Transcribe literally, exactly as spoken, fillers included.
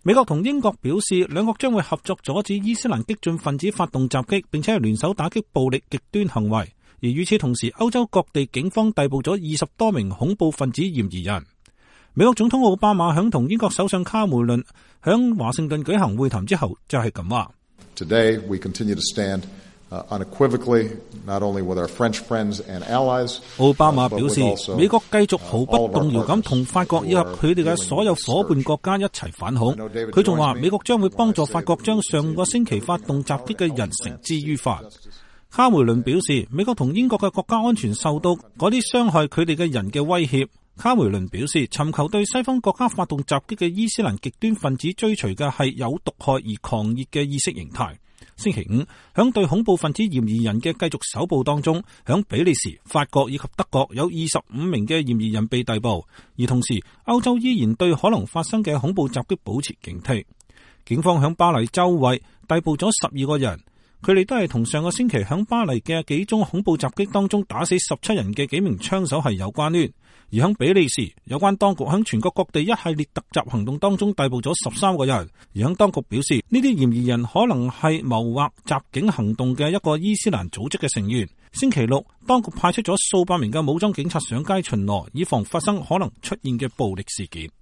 美國同英國表示，兩國將會合作阻止伊斯蘭激進分子發動襲擊，並且係聯手打擊暴力極端行為。而與此同時，歐洲各地警方逮捕咗二十多名恐怖分子嫌疑人。美國總統奧巴馬響同英國首相卡梅倫響華盛頓舉行會談之後，就係咁話。 Today we continue to stand unequivocally, not only with our French friends and allies. 奧巴馬表示，美國繼續毫不動搖咁同法國以及佢哋嘅所有伙伴國家一齊反恐。佢仲話，美國將會幫助法國將上個星期發動襲擊嘅人繩之於法。卡梅倫表示，美國同英國嘅國家安全受到嗰啲傷害佢哋嘅人嘅威脅。卡梅倫表示，尋求對西方國家發動襲擊嘅伊斯蘭極端分子追隨嘅係有毒害而狂熱嘅意識形態。星期五，響對恐怖分子嫌疑人嘅繼續搜捕當中，響比利時、法國以及德國有二十五名嘅嫌疑人被逮捕，而同時歐洲依然對可能發生嘅恐怖襲擊保持警惕。警方響巴黎周圍逮捕咗十二個人，佢哋都係同上個星期響巴黎嘅幾宗恐怖襲擊當中打死十七人嘅幾名槍手係有關聯。而響比利時，有關當局響全國各地一系列突襲行動當中逮捕咗十三個人，而響當局表示，呢啲嫌疑人可能係謀劃襲警行動嘅一個伊斯蘭組織嘅成員。星期六，當局派出咗數百名嘅武裝警察上街巡邏，以防發生可能出現嘅暴力事件。